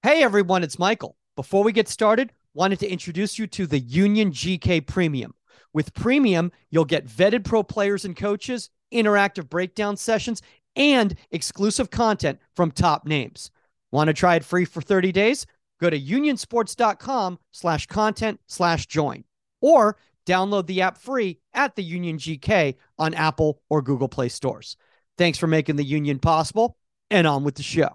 Hey everyone, it's Michael. Before we get started, wanted to introduce you to the Union GK Premium. With Premium, you'll get vetted pro players and coaches, interactive breakdown sessions, and exclusive content from top names. Want to try it free for 30 days? Go to unionsports.com/content/join or download the app free at the Union GK on Apple or Google Play stores. Thanks for making the Union possible, and on with the show.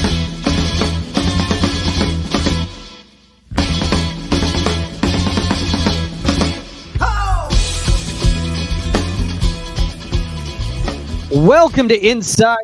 Welcome to Inside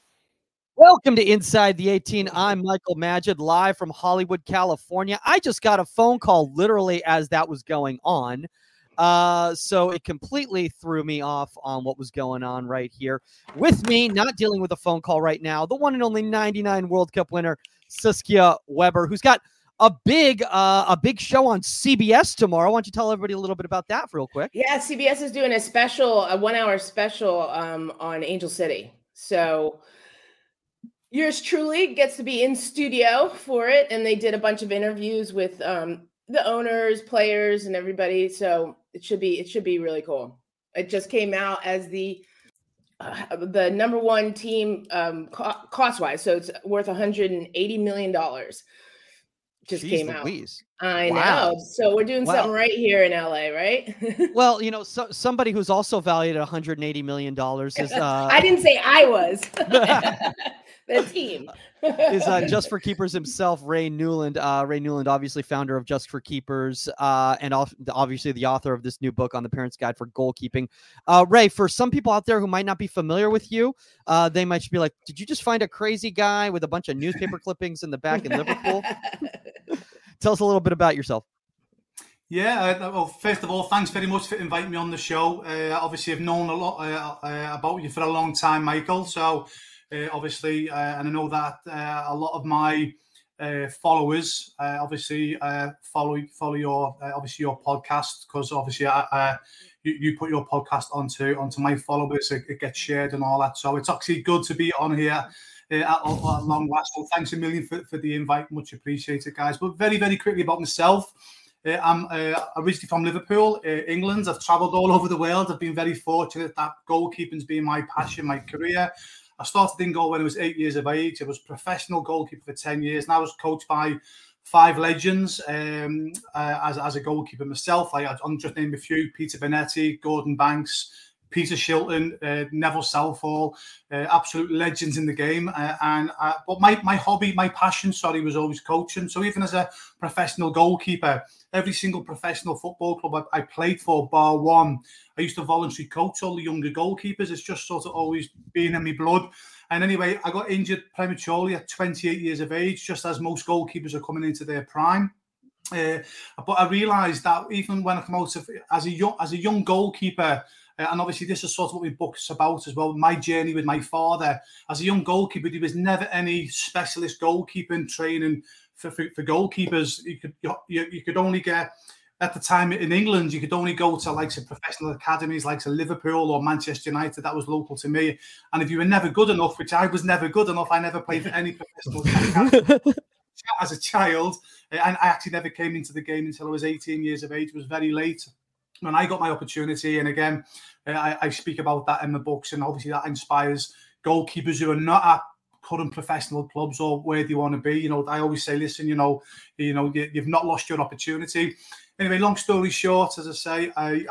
the 18. I'm Michael Magid, live from Hollywood, California. I just got a phone call literally as that was going on. So it completely threw me off on what was going on right here. With me, not dealing with a phone call right now, the one and only 99 World Cup winner, Saskia Weber, who's got a big show on CBS tomorrow. Why don't you tell everybody a little bit about that real quick? Yeah, CBS is doing a 1-hour special on Angel City. So yours truly gets to be in studio for it, and they did a bunch of interviews with the owners, players, and everybody. So it should be really cool. It just came out as the number one team cost wise, so it's worth $180 million. Just Jeez came Louise. out. I Wow. know. So we're doing something right here in LA, right? Well, you know, somebody who's also valued at $180 million is I didn't say I was. The team is Just for Keepers himself, Ray Newland. Ray Newland, obviously founder of Just for Keepers, and obviously the author of this new book on the Parent's Guide for Goalkeeping. Ray, for some people out there who might not be familiar with you, they might be like, "Did you just find a crazy guy with a bunch of newspaper clippings in the back in Liverpool?" Tell us a little bit about yourself. Yeah, well, first of all, thanks very much for inviting me on the show. Obviously, I've known a lot about you for a long time, Michael. So, obviously, and I know that a lot of my followers obviously follow your your podcast, because obviously you put your podcast onto my followers. It gets shared and all that. So it's actually good to be on here. At long last. So thanks a million for the invite. Much appreciated, guys. But very, very quickly about myself. I'm originally from Liverpool, England. I've travelled all over the world. I've been very fortunate that goalkeeping's been my passion, my career. I started in goal when I was 8 years of age. I was professional goalkeeper for 10 years. And I was coached by 5 legends as a goalkeeper myself. I'm just name a few: Peter Bonetti, Gordon Banks, Peter Shilton, Neville Southall, absolute legends in the game. But my hobby, my passion, was always coaching. So even as a professional goalkeeper, every single professional football club I played for, bar one, I used to voluntarily coach all the younger goalkeepers. It's just sort of always been in my blood. And anyway, I got injured prematurely at 28 years of age, just as most goalkeepers are coming into their prime. But I realised that even when I come out as a young goalkeeper, and obviously this is sort of what my book's about as well, my journey with my father. As a young goalkeeper, there was never any specialist goalkeeping training for goalkeepers. You could only get, at the time in England, you could only go to like some professional academies like Liverpool or Manchester United. That was local to me. And if you were never good enough, which I was never good enough, I never played for any professional academy as a child. And I actually never came into the game until I was 18 years of age. It was very late when I got my opportunity. And again, I speak about that in the books, and obviously that inspires goalkeepers who are not at current professional clubs or where do you want to be. You know, I always say, listen, you've not lost your opportunity. Anyway, long story short, as I say,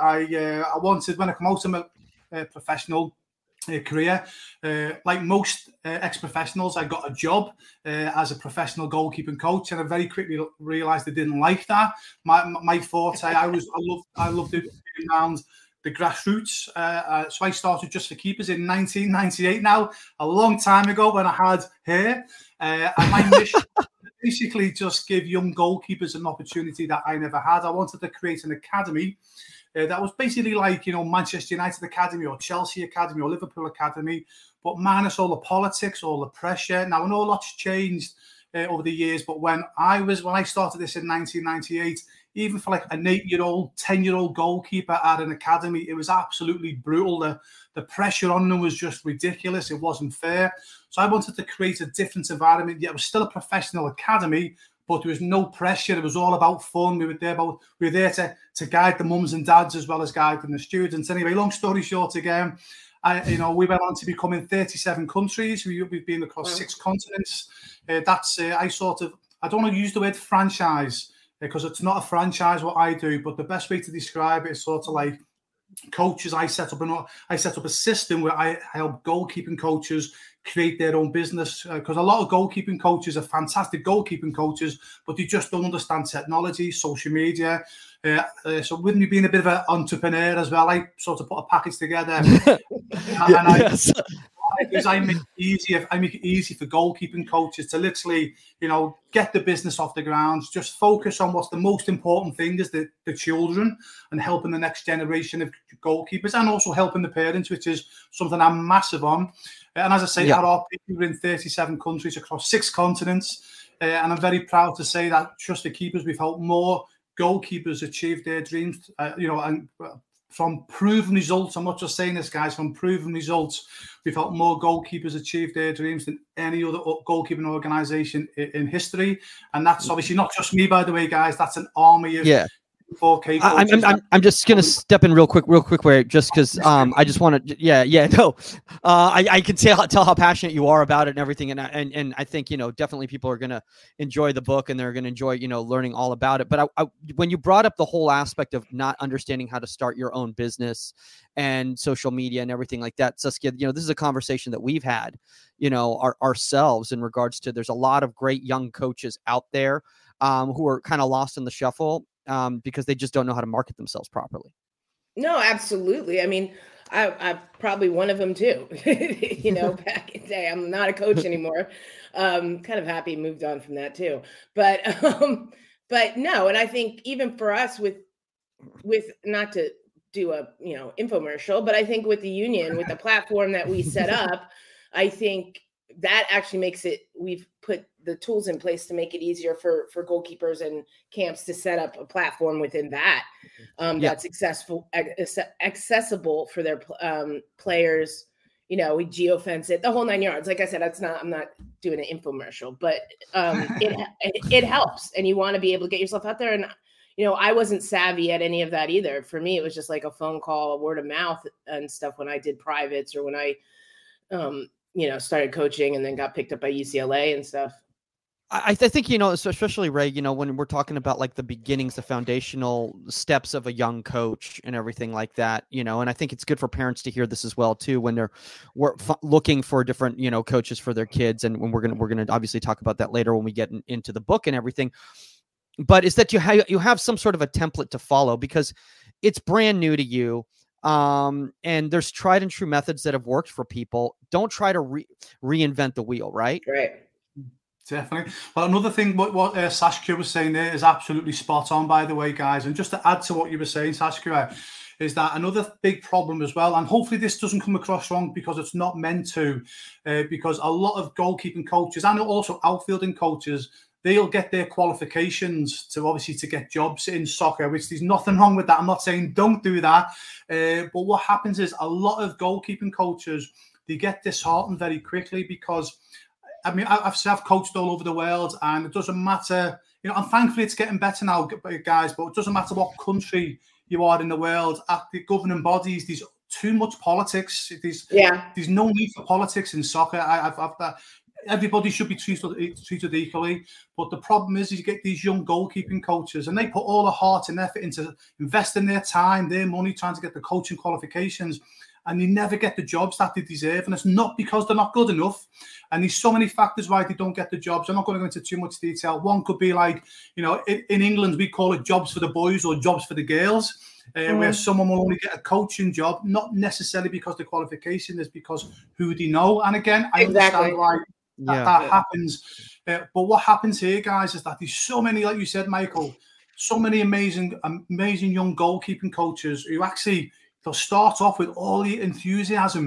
I wanted, when I come out of my professional career, like most ex-professionals, I got a job as a professional goalkeeping coach, and I very quickly realised I didn't like that. My forte, I loved doing around the grassroots. So I started Just for Keepers in 1998 now, a long time ago when I had hair. And my mission basically just give young goalkeepers an opportunity that I never had. I wanted to create an academy that was basically like, Manchester United Academy or Chelsea Academy or Liverpool Academy, but minus all the politics, all the pressure. Now, I know a lot's changed over the years. But when I started this in 1998, even for like an 8-year-old, 10-year-old goalkeeper at an academy, it was absolutely brutal. The pressure on them was just ridiculous. It wasn't fair. So I wanted to create a different environment. Yet it was still a professional academy, but there was no pressure. It was all about fun. We were there to guide the mums and dads as well as guiding the students. Anyway, long story short, again, we went on to become in 37 countries. We've been across 6 continents. I don't want to use the word franchise because it's not a franchise what I do, but the best way to describe it is sort of like coaches. I set up a system where I help goalkeeping coaches create their own business, because a lot of goalkeeping coaches are fantastic goalkeeping coaches, but they just don't understand technology, social media. So with me being a bit of an entrepreneur as well, I sort of put a package together. I make it easy for goalkeeping coaches to literally, get the business off the ground, just focus on what's the most important thing is the children and helping the next generation of goalkeepers and also helping the parents, which is something I'm massive on. And as I say, at our peak, we were in 37 countries across 6 continents. And I'm very proud to say that Trust for Keepers, we've helped more goalkeepers achieve their dreams, and from proven results. I'm not just saying this, guys, from proven results, we've helped more goalkeepers achieve their dreams than any other goalkeeping organisation in history. And that's obviously not just me, by the way, guys. That's an army of 4K coaches. I'm just going to step in real quick, just because I just want to, I can tell how passionate you are about it and everything. And I think, definitely people are going to enjoy the book and they're going to enjoy, learning all about it. But when you brought up the whole aspect of not understanding how to start your own business and social media and everything like that, Saskia, this is a conversation that we've had, ourselves in regards to, there's a lot of great young coaches out there who are kind of lost in the shuffle. Because they just don't know how to market themselves properly. No, absolutely. I mean, I'm probably one of them too. Back in the day, I'm not a coach anymore. Kind of happy moved on from that too. But no, and I think even for us with not to do a infomercial, but I think with the union, with the platform that we set up, I think that actually makes it. We've put the tools in place to make it easier for goalkeepers and camps to set up a platform within that that's accessible for their players. We geofence it, the whole 9 yards. Like I said, I'm not doing an infomercial, but it helps, and you want to be able to get yourself out there. And I wasn't savvy at any of that either. For me, it was just like a phone call, a word of mouth, and stuff when I did privates or when I started coaching and then got picked up by UCLA and stuff. I think, especially Ray, when we're talking about like the beginnings, the foundational steps of a young coach and everything like that, and I think it's good for parents to hear this as well, too, when we're looking for different, coaches for their kids. And when we're going to obviously talk about that later when we get into the book and everything. But is that you have some sort of a template to follow because it's brand new to you. And there's tried and true methods that have worked for people. Don't try to reinvent the wheel, right? Right. Definitely. Well, another thing, what Saskia was saying there is absolutely spot on, by the way, guys. And just to add to what you were saying, Saskia, is that another big problem as well, and hopefully this doesn't come across wrong because it's not meant to, because a lot of goalkeeping coaches and also outfielding coaches, they'll get their qualifications to get jobs in soccer, which there's nothing wrong with that. I'm not saying don't do that. But what happens is a lot of goalkeeping coaches, they get disheartened very quickly because, I've coached all over the world and it doesn't matter, and thankfully it's getting better now, guys, but it doesn't matter what country you are in the world, at the governing bodies, there's too much politics. There's no need for politics in soccer. Everybody should be treated equally. But the problem is you get these young goalkeeping coaches and they put all the heart and effort into investing their time, their money, trying to get the coaching qualifications, and they never get the jobs that they deserve. And it's not because they're not good enough. And there's so many factors why they don't get the jobs. I'm not going to go into too much detail. One could be like, in England, we call it jobs for the boys or jobs for the girls, where someone will only get a coaching job, not necessarily because the qualification is because who they know. And again, I understand why that happens. But what happens here, guys, is that there's so many, like you said, Michael, so many amazing young goalkeeping coaches who actually, they'll start off with all the enthusiasm.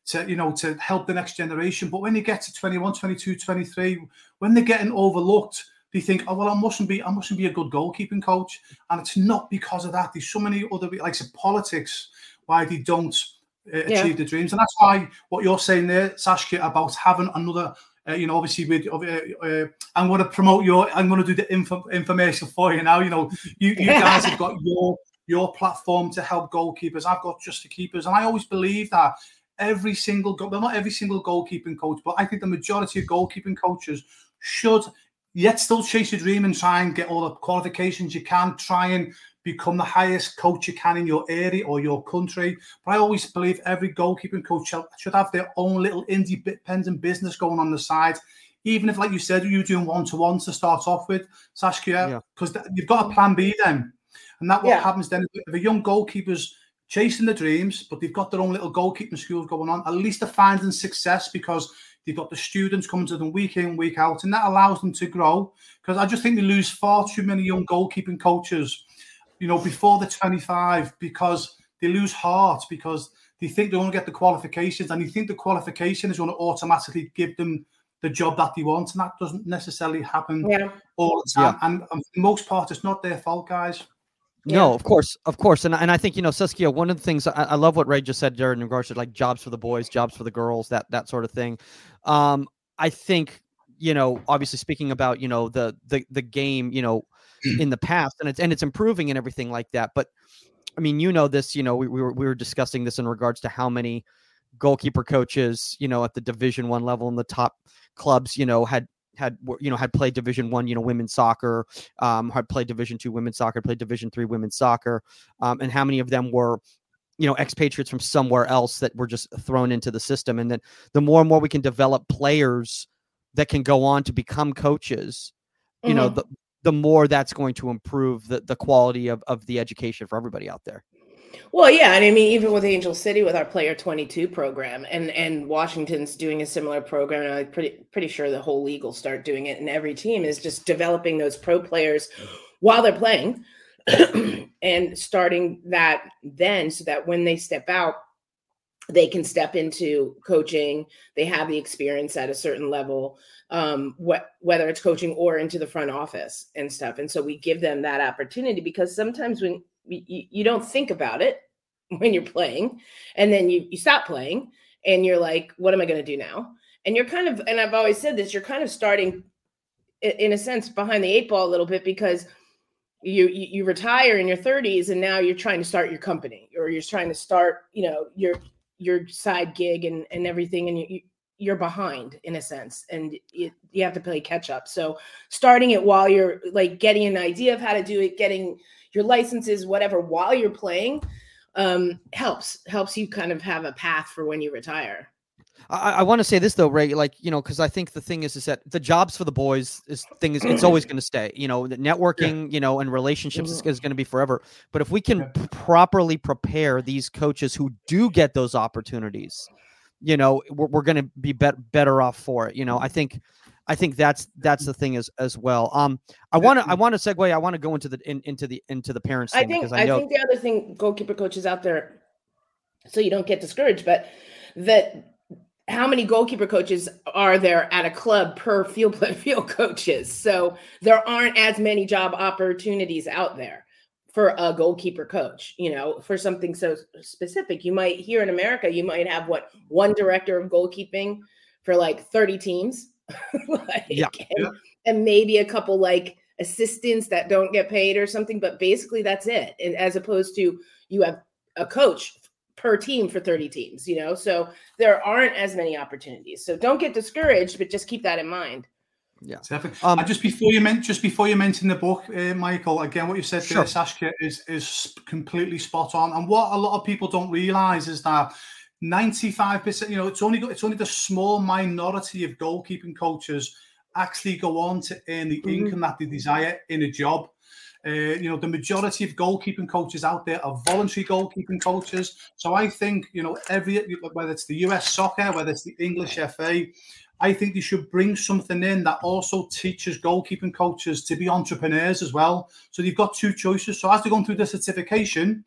to help the next generation. But when they get to 21, 22, 23, when they're getting overlooked, they think, oh, well, I mustn't be a good goalkeeping coach. And it's not because of that. There's so many other, like politics, why they don't achieve the dreams. And that's why what you're saying there, Saskia, about having another, obviously with, I'm going to promote I'm going to do the information for you now. You guys have got your platform to help goalkeepers. I've got Just for Keepers. And I always believe that not every single goalkeeping coach, but I think the majority of goalkeeping coaches should yet still chase your dream and try and get all the qualifications you can, try and become the highest coach you can in your area or your country. But I always believe every goalkeeping coach should have their own little independent business going on the side, even if, like you said, you're doing one-to-ones to start off with, Saskia, because you've got a plan B then. And what happens then, if a young goalkeeper's chasing the dreams, but they've got their own little goalkeeping schools going on, at least they're finding success because they've got the students coming to them week in, week out, and that allows them to grow. Because I just think we lose far too many young goalkeeping coaches, before they're 25, because they lose heart, because they think they're going to get the qualifications, and they think the qualification is going to automatically give them the job that they want, and that doesn't necessarily happen all the time. And for the most part, it's not their fault, guys. No, of course. And I think, Saskia, one of the things I love what Ray just said there in regards to like jobs for the boys, jobs for the girls, that sort of thing. I think, obviously speaking about, the game, in the past, and it's improving and everything like that. But I mean, this, we were discussing this in regards to how many goalkeeper coaches, at the Division I level in the top clubs, had played Division I, women's soccer, had played Division II women's soccer, played Division III women's soccer, and how many of them were, expatriates from somewhere else that were just thrown into the system. And then the more and more we can develop players that can go on to become coaches, the more that's going to improve the quality of the education for everybody out there. Well, yeah, and I mean, even with Angel City, with our Player 22 program, and Washington's doing a similar program, and I'm pretty sure the whole league will start doing it, and every team is just developing those pro players while they're playing, and starting that then, so that when they step out, they can step into coaching. They have the experience at a certain level, whether it's coaching or into the front office and stuff. And so we give them that opportunity, because sometimes when you don't think about it when you're playing, and then you stop playing and you're like, what am I going to do now? And you're kind of, and I've always said this, you're kind of starting in a sense behind the eight ball a little bit, because you retire in your 30s and now you're trying to start your company, or you're trying to start, your side gig and everything. And you're behind in a sense, and you have to play catch up. So starting it while you're like getting an idea of how to do it, getting your licenses, whatever, while you're playing, helps you kind of have a path for when you retire. I want to say this though, Ray, like, because I think the thing is that the jobs for the boys it's always going to stay, the networking, and relationships is going to be forever. But if we can properly prepare these coaches who do get those opportunities, we're going to be better off for it. I think that's the thing as well. I want to segue. I want to go into the parents thing, because I think the other thing, goalkeeper coaches out there, so you don't get discouraged, but that how many goalkeeper coaches are there at a club per field coaches? So there aren't as many job opportunities out there for a goalkeeper coach, for something so specific. You might, here in America, you might have one director of goalkeeping for like 30 teams. And maybe a couple like assistants that don't get paid or something, but basically that's it. And as opposed to, you have a coach per team for 30 teams, so there aren't as many opportunities. So don't get discouraged, but just keep that in mind. Yeah, definitely. Just before you mention the book, Michael, again, what you said there, Saskia, is completely spot on. And what a lot of people don't realize is that 95%, it's only the small minority of goalkeeping coaches actually go on to earn the income that they desire in a job. The majority of goalkeeping coaches out there are voluntary goalkeeping coaches. So I think, whether it's the US soccer, whether it's the English FA, I think they should bring something in that also teaches goalkeeping coaches to be entrepreneurs as well. So you've got two choices. So as they're going through the certification,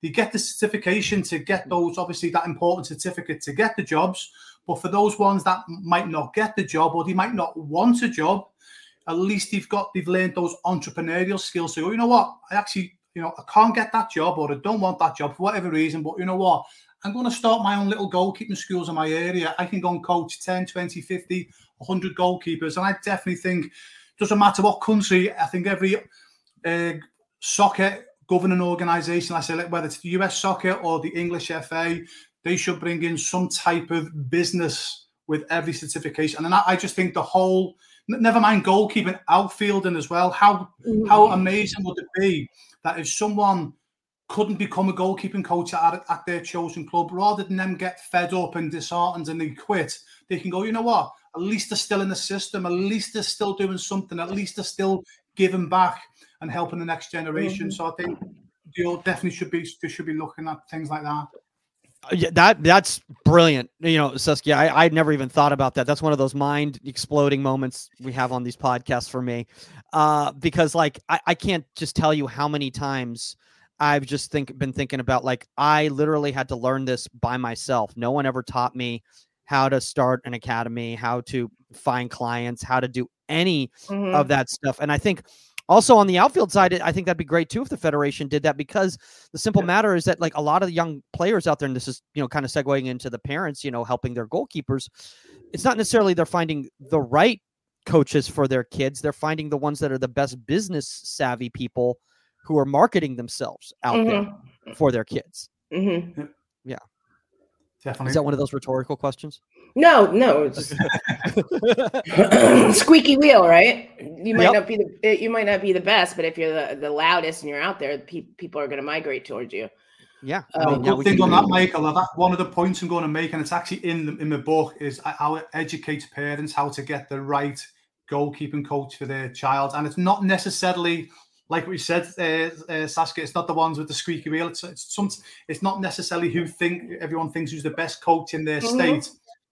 they get the certification to get those, obviously that important certificate to get the jobs. But for those ones that might not get the job, or they might not want a job, at least they've learned those entrepreneurial skills to go, you know what, I actually, I can't get that job, or I don't want that job for whatever reason, but you know what, I'm going to start my own little goalkeeping schools in my area. I can go and coach 10, 20, 50, 100 goalkeepers. And I definitely think, doesn't matter what country, I think every soccer governing organisation, I say, whether it's the US Soccer or the English FA, they should bring in some type of business with every certification. And I just think the whole, never mind goalkeeping, outfielding as well. How amazing would it be that if someone couldn't become a goalkeeping coach at their chosen club, rather than them get fed up and disheartened and they quit, they can go, you know what, at least they're still in the system, at least they're still doing something, at least they're still giving back and helping the next generation. So I think you definitely should be looking at things like that. Yeah, that's brilliant. Saskia, I'd never even thought about that. That's one of those mind exploding moments we have on these podcasts for me. Because like, I can't just tell you how many times I've just been thinking about, like, I literally had to learn this by myself. No one ever taught me how to start an academy, how to find clients, how to do any of that stuff. And I think also on the outfield side, I think that'd be great too if the Federation did that, because the simple matter is that, like, a lot of the young players out there, and this is, kind of segueing into the parents, helping their goalkeepers. It's not necessarily they're finding the right coaches for their kids. They're finding the ones that are the best business savvy people who are marketing themselves out there for their kids. Yeah. Definitely. Is that one of those rhetorical questions? No. It's squeaky wheel, right? You might not be the best, but if you're the loudest and you're out there, people are going to migrate towards you. Yeah. Good thing on that, Michael. One of the points I'm going to make, and it's actually in the book, is how it educates parents how to get the right goalkeeping coach for their child. And it's not necessarily, like we said, Saskia, it's not the ones with the squeaky wheel. It's not necessarily everyone thinks who's the best coach in their state,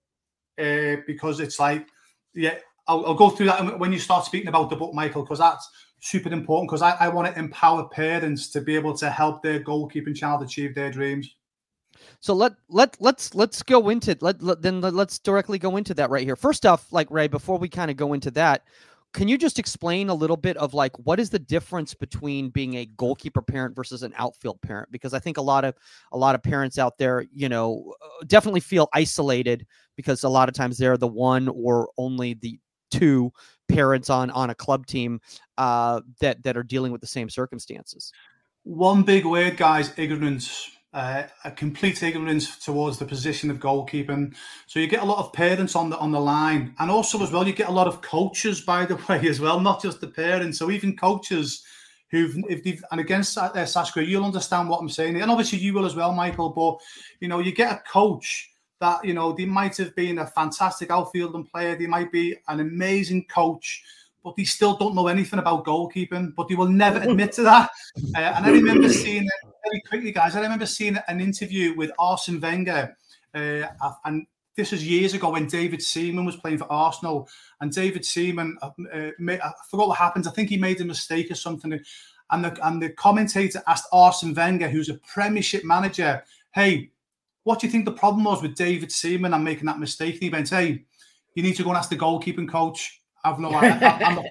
because it's like, I'll go through that when you start speaking about the book, Michael, because that's super important, because I want to empower parents to be able to help their goalkeeping child achieve their dreams. So let's go into let's directly go into that right here. First off, like, Ray, before we kind of go into that, can you just explain a little bit of, like, what is the difference between being a goalkeeper parent versus an outfield parent? Because I think a lot of parents out there, definitely feel isolated, because a lot of times they're the one or only the two parents on a club team that are dealing with the same circumstances. One big word, guys: ignorance. A complete ignorance towards the position of goalkeeping. So you get a lot of parents on the line, and also as well you get a lot of coaches, by the way, as well, not just the parents. So even coaches and again, Saskia, you'll understand what I'm saying, and obviously you will as well, Michael. But you get a coach that they might have been a fantastic outfielding player, they might be an amazing coach, but they still don't know anything about goalkeeping, but they will never admit to that. And I remember seeing it very quickly, guys. I remember seeing an interview with Arsene Wenger, and this was years ago when David Seaman was playing for Arsenal. And David Seaman, I forgot what happened. I think he made a mistake or something. And the commentator asked Arsene Wenger, who's a Premiership manager, "Hey, what do you think the problem was with David Seaman and making that mistake?" And he went, "Hey, you need to go and ask the goalkeeping coach. I've no idea."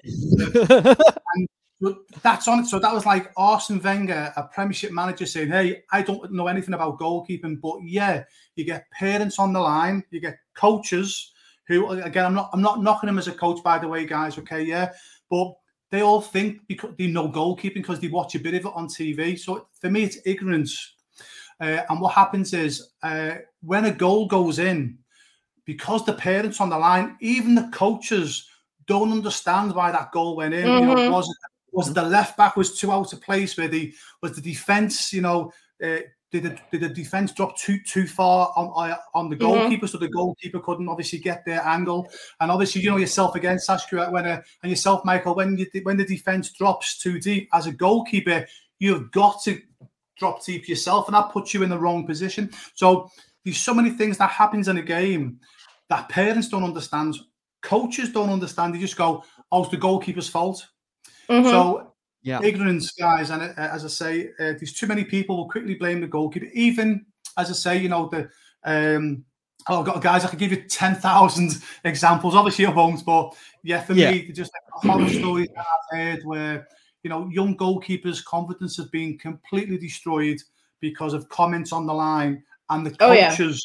And that's on it. So that was like Arsene Wenger, a Premiership manager, saying, "Hey, I don't know anything about goalkeeping." But yeah, you get parents on the line, you get coaches who, again, I'm not knocking them as a coach, by the way, guys. Okay, yeah, but they all think because they know goalkeeping because they watch a bit of it on TV. So for me, it's ignorance. And what happens is when a goal goes in, because the parents on the line, even the coaches don't understand why that goal went in. Was it the left back was too out of place? Was the defense? Did the defense drop too far on the goalkeeper, so the goalkeeper couldn't obviously get their angle? And obviously, yourself again, Saskia, and yourself, Michael, when the defense drops too deep as a goalkeeper, you've got to drop deep yourself, and that puts you in the wrong position. So there's so many things that happens in a game that parents don't understand, coaches don't understand. They just go, "Oh, it's the goalkeeper's fault." So ignorance, guys. And as I say, there's too many people who quickly blame the goalkeeper. Even, as I say, guys, I could give you 10,000 examples. Obviously, I won't, but for me, just horror stories that I've heard where, young goalkeepers' confidence has been completely destroyed because of comments on the line, and the coaches.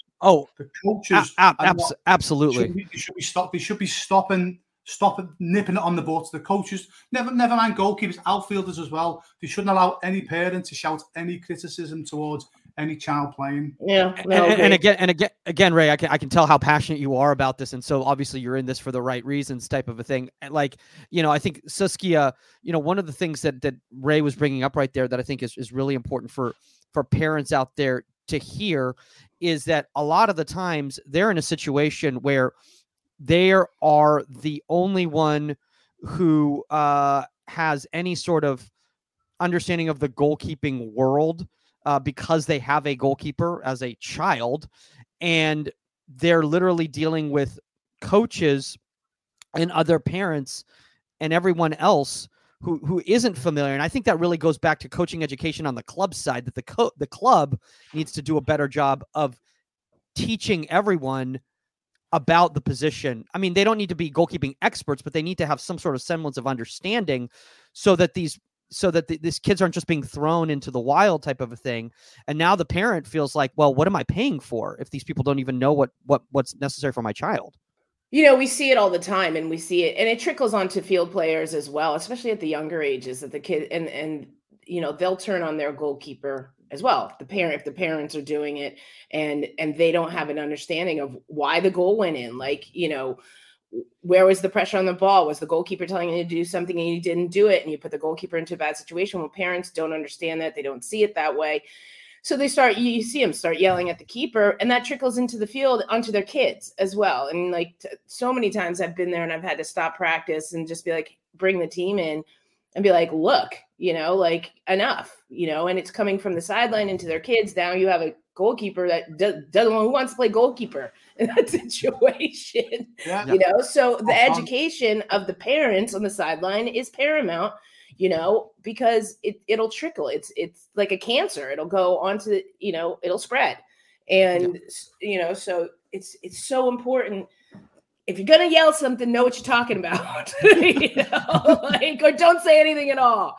Absolutely. They should be stopping nipping it on the butts. The coaches, never mind goalkeepers, outfielders as well. They shouldn't allow any parent to shout any criticism towards any child playing. And again, Ray, I can tell how passionate you are about this, and so obviously you're in this for the right reasons, type of a thing. Like, I think Saskia, one of the things that Ray was bringing up right there that I think is really important for parents out there to hear is that a lot of the times they're in a situation where they are the only one who has any sort of understanding of the goalkeeping world because they have a goalkeeper as a child, and they're literally dealing with coaches and other parents and everyone else who isn't familiar. And I think that really goes back to coaching education on the club side, that the club needs to do a better job of teaching everyone about the position. I mean, they don't need to be goalkeeping experts, but they need to have some sort of semblance of understanding so that these kids aren't just being thrown into the wild type of a thing. And now the parent feels like, well, what am I paying for if these people don't even know what's necessary for my child? We see it all the time, and we see it, and it trickles onto field players as well, especially at the younger ages, that the kid and they'll turn on their goalkeeper as well. If the parents are doing it and they don't have an understanding of why the goal went in, like, where was the pressure on the ball? Was the goalkeeper telling you to do something and you didn't do it, and you put the goalkeeper into a bad situation? Well, parents don't understand that. They don't see it that way. So you see them start yelling at the keeper, and that trickles into the field onto their kids as well. And so many times I've been there and I've had to stop practice and just be like, bring the team in and be like, look, enough, and it's coming from the sideline into their kids. Now you have a goalkeeper that who wants to play goalkeeper in that situation. So the education of the parents on the sideline is paramount, because it'll trickle. It's like a cancer. It'll go onto, it'll spread. And, so it's so important. If you're going to yell something, know what you're talking about, or don't say anything at all.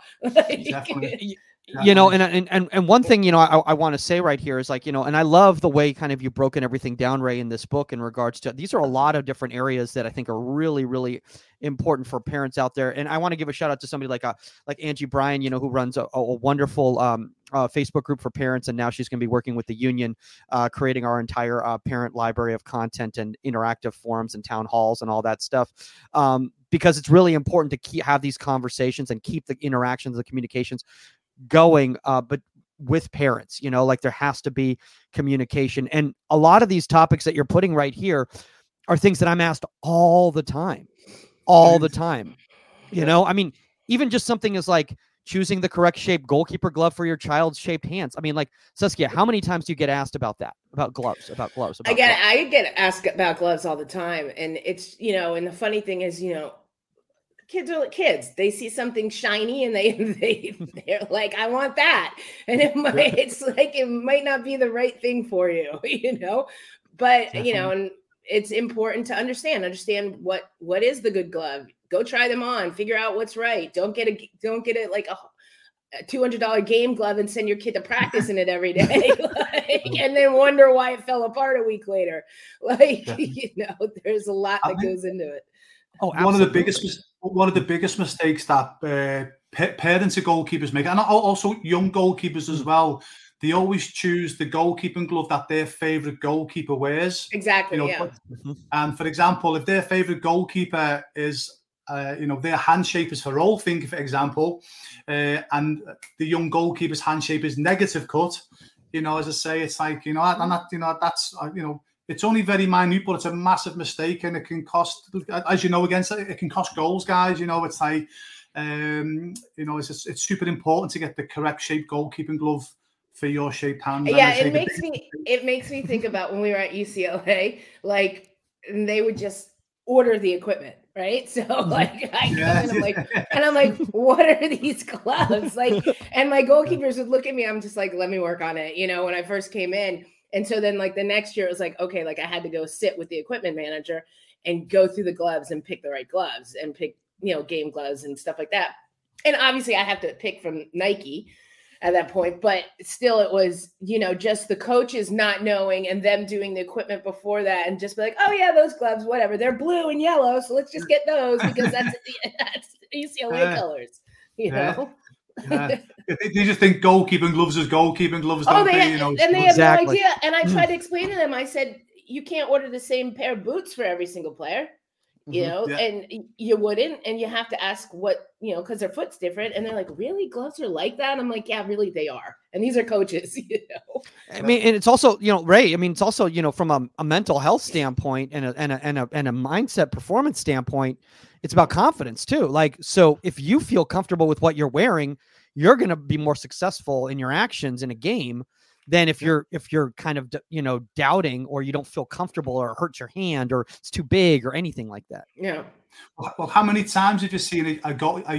And one thing, I want to say right here is and I love the way kind of you've broken everything down, Ray, in this book in regards to, these are a lot of different areas that I think are really, really important for parents out there. And I want to give a shout out to somebody like Angie Bryan, who runs a wonderful Facebook group for parents. And now she's going to be working with the union, creating our entire parent library of content and interactive forums and town halls and all that stuff. Because it's really important to have these conversations and keep the interactions, the communications going, but with parents, there has to be communication. And a lot of these topics that you're putting right here are things that I'm asked all the time. I mean, even just something as like choosing the correct shaped goalkeeper glove for your child's shaped hands. I mean, like, Saskia, how many times do you get asked about that? About gloves? I get asked about gloves all the time. And it's, and the funny thing is, kids are like kids. They see something shiny and they're like, I want that. And it's like, it might not be the right thing for you, but Definitely. And it's important to understand what is the good glove. Go try them on, figure out what's right. Don't get it like a $200 game glove and send your kid to practice in it every day, and then wonder why it fell apart a week later. There's a lot that goes into it. Oh, one of the biggest mistakes that parents of goalkeepers make, and also young goalkeepers as well, they always choose the goalkeeping glove that their favorite goalkeeper wears. Exactly. And for example, if their favorite goalkeeper is, their hand shape is for roll finger, for example, and the young goalkeeper's hand shape is negative cut, as I say, it's like, that's, it's only very minute, but it's a massive mistake, and it can cost, as it can cost goals, guys. It's like, it's super important to get the correct shaped goalkeeping glove for your shaped hands. Yeah, it makes me think about when we were at UCLA, like they would just order the equipment, Right. So like I come in, I'm like, what are these gloves? Like, and my goalkeepers would look at me. I'm just like, let me work on it. When I first came in. And so then like the next year it was like, okay, like I had to go sit with the equipment manager and go through the gloves and pick the right gloves and pick, game gloves and stuff like that. And obviously I have to pick from Nike at that point, but still it was, just the coaches not knowing and them doing the equipment before that and just be like, oh yeah, those gloves, whatever, they're blue and yellow. So let's just get those because that's UCLA colors, know? Yeah. They just think goalkeeping gloves is goalkeeping gloves. And they have no idea. And I tried to explain to them, I said, you can't order the same pair of boots for every single player. And you wouldn't, and you have to ask what, because their foot's different. And they're like, really? Gloves are like that? And I'm like, yeah, really, they are. And these are coaches, I mean, and it's also, Ray, I mean, it's also, from a mental health standpoint and a mindset performance standpoint, it's about confidence too. Like, so if you feel comfortable with what you're wearing, you're going to be more successful in your actions in a game than if you're kind of, doubting or you don't feel comfortable or it hurts your hand or it's too big or anything like that. Yeah. Well, how many times have you seen a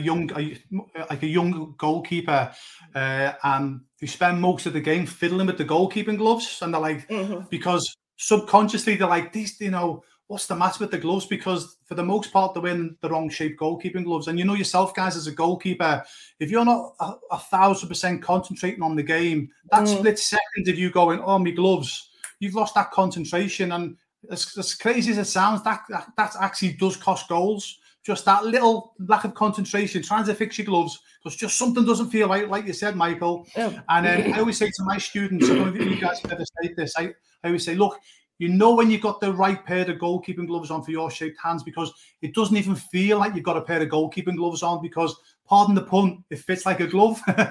young goalkeeper and they spend most of the game fiddling with the goalkeeping gloves, and they're like, because subconsciously they're like, these, what's the matter with the gloves? Because for the most part, they're in the wrong shaped goalkeeping gloves. And yourself, guys, as a goalkeeper, if you're not 1,000% concentrating on the game, that split second of you going, oh, my gloves, you've lost that concentration. And as crazy as it sounds, that actually does cost goals. Just that little lack of concentration, trying to fix your gloves, because just something doesn't feel right, like you said, Michael. Yeah. And I always say to my students, I don't know if you guys have ever said this, I always say, look, when you've got the right pair of goalkeeping gloves on for your shaped hands, because it doesn't even feel like you've got a pair of goalkeeping gloves on, because, pardon the pun, it fits like a glove. So.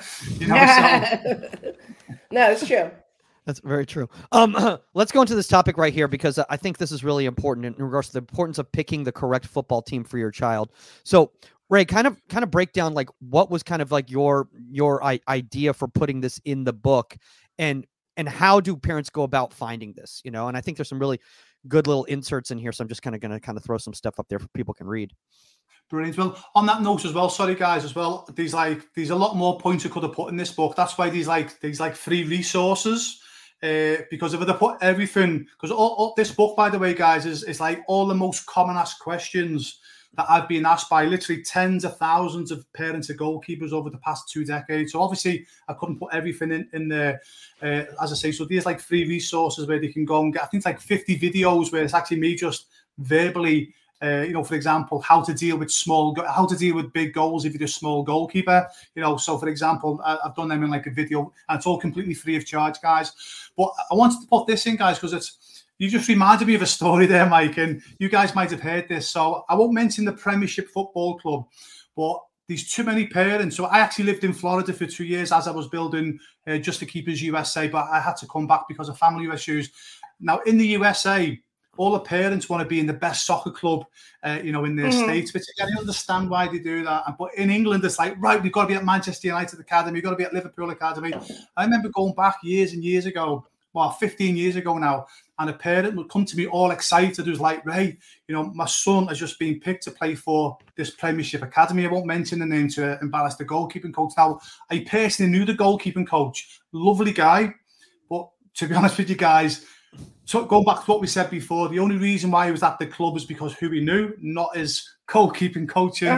No, it's true. That's very true. Let's go into this topic right here, because I think this is really important in regards to the importance of picking the correct football team for your child. So, Ray, kind of break down like what was kind of like your idea for putting this in the book, and how do parents go about finding this? And I think there's some really good little inserts in here, so I'm just going to throw some stuff up there for people can read. Brilliant. Well, on that note as well, sorry guys, as well, there's a lot more points I could have put in this book. That's why these free resources. Because if they put everything, because all this book, by the way, guys, is like all the most common asked questions that I've been asked by literally tens of thousands of parents and goalkeepers over the past 2 decades. So obviously I couldn't put everything in there, as I say. So there's like free resources where they can go and get, I think it's like 50 videos where it's actually me just verbally, for example, how to deal with big goals if you're a small goalkeeper. So for example, I've done them in like a video, and it's all completely free of charge, guys. But I wanted to put this in, guys, because you just reminded me of a story there, Mike, and you guys might have heard this. So I won't mention the Premiership Football Club, but there's too many parents. So I actually lived in Florida for 2 years as I was building Just to Keepers USA, but I had to come back because of family issues. Now in the USA, all the parents want to be in the best soccer club, in their states. But I don't understand why they do that. But in England, it's like, right, we've got to be at Manchester United Academy. We've got to be at Liverpool Academy. I remember going back years and years ago, 15 years ago now, and a parent would come to me all excited. Who's like, Ray, my son has just been picked to play for this Premiership Academy. I won't mention the name to embarrass the goalkeeping coach. Now, I personally knew the goalkeeping coach. Lovely guy. But to be honest with you guys, so going back to what we said before, the only reason why he was at the club is because who he knew, not his goalkeeping coaching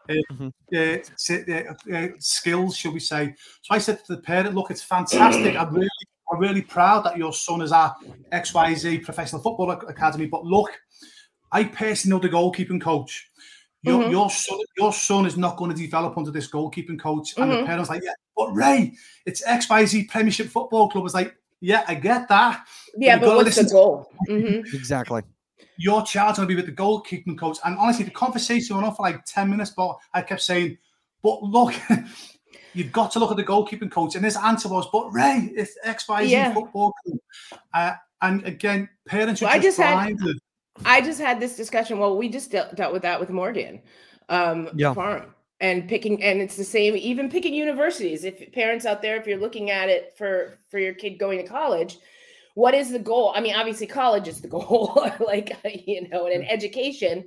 skills, shall we say. So I said to the parent, look, it's fantastic. I'm really proud that your son is at XYZ Professional Football Academy. But look, I personally know the goalkeeping coach. Your son is not going to develop under this goalkeeping coach. And the parent's like, yeah, but Ray, it's XYZ Premiership Football Club. It's like, yeah, I get that. Yeah, but what's the goal? Exactly. Your child's going to be with the goalkeeping coach. And honestly, the conversation went on for like 10 minutes, but I kept saying, but look, you've got to look at the goalkeeping coach. And his answer was, but Ray, it's XYZ Football Club. And again, parents are just blinded. I just had this discussion. Well, we just dealt with that with Morgan Farm. And it's the same, even picking universities. If parents out there, if you're looking at it for your kid going to college, what is the goal? I mean, obviously college is the goal, and an education,